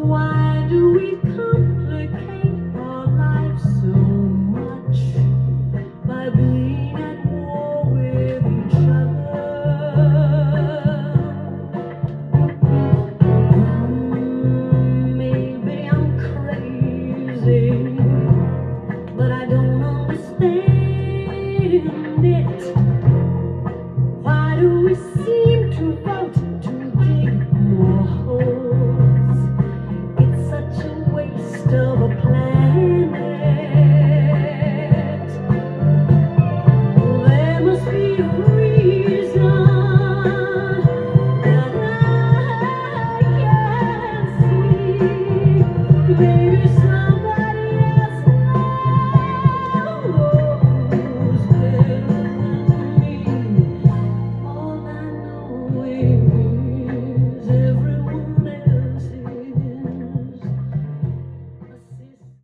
Why do we complicate our life so much by being at war with each other? Maybe I'm crazy, but I don't understand it. Why do we seem to vote to dig more holes? It's such a waste of a planet. There must be a reason that I can't see.